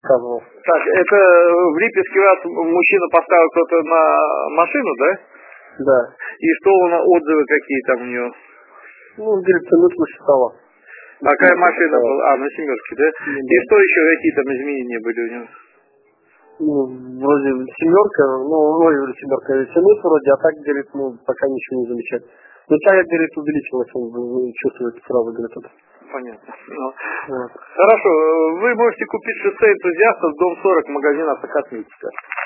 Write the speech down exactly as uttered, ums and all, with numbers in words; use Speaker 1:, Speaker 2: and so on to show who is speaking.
Speaker 1: сказывал.
Speaker 2: Так, это в Липецке у вас мужчина поставил кто-то на машину, да?
Speaker 1: Да.
Speaker 2: И что он, отзывы какие там у него?
Speaker 1: Ну, говорит, цену стало.
Speaker 2: А какая машина была? А, на семерке, да?
Speaker 1: Ну,
Speaker 2: И
Speaker 1: да.
Speaker 2: что еще, какие там изменения были у него?
Speaker 1: Ну, вроде семерка, ну, вроде семерка, цены вроде, а так, говорит, ну, пока ничего не замечать. Но тяга, говорит, увеличилась, он чувствует сразу, говорит, это.
Speaker 2: Понятно. Ну,
Speaker 1: Вот.
Speaker 2: хорошо, вы можете купить шоссе энтузиастов, дом сорок, магазин автокосметика.